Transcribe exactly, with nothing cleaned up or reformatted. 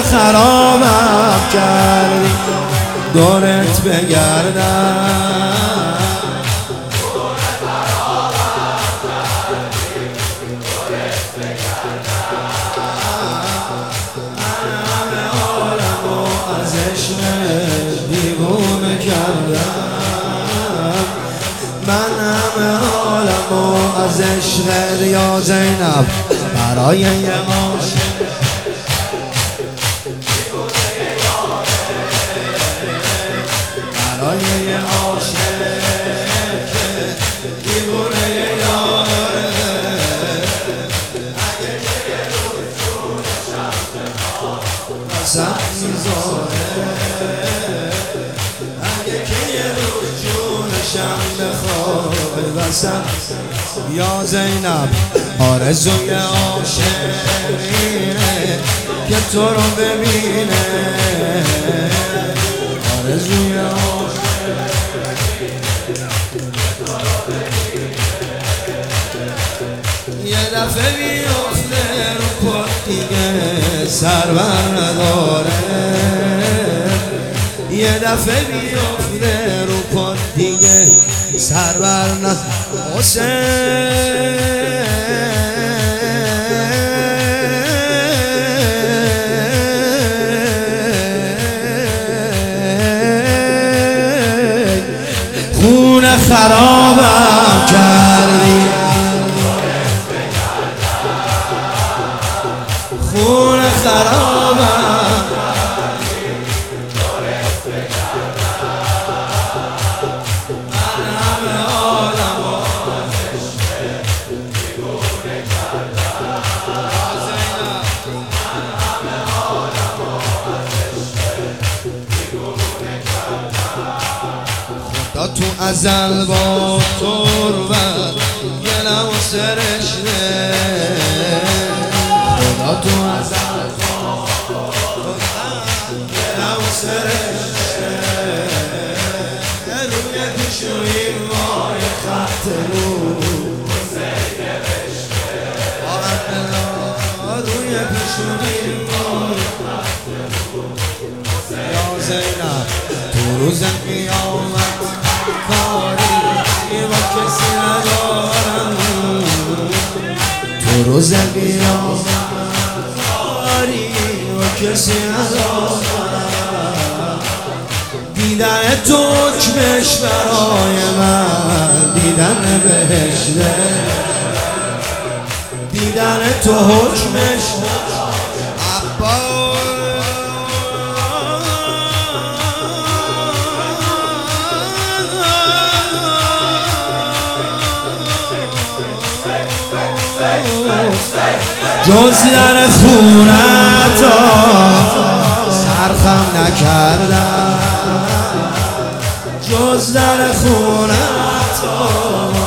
خرابم کردی دورت بگردم از عشق دیوونه کردم من همه عالمو از عشق یا زینب برای یه عاشق برای یه عاشق دیوونه یاره اگه که یه روز جونشم بخواه میذاره اگه که یه روز جونشم بخواه بسن یا زینب آرزوی عاشقینه که تو رو ببینه آرزوی عاشقینه یه دفعه بیفته رو پا دیگه سر بر نداره یه دفعه بیفته رو پا دیگه سر بر نداره حسین خون خرابم کردی خون خرابم من همه عالمو از عشق دیوونه کردم من همه عالمو از عشق دیوونه کردم خدا تو ازل با تربت گلم و سرشته خدا تو ازل با گلم و سرشته روی پیشوی مای خط رو حسین نوشته روی پیشوی مای خط رو یا زینب تو روز قیامت کاری با کسی ندارم تو روز قیامت کاری با کسی ندارم دیدن تو حکمش برای من دیدن بهشته دیدن تو حکمش عباس جز در خونتا سرخم نکردم جز در خونتا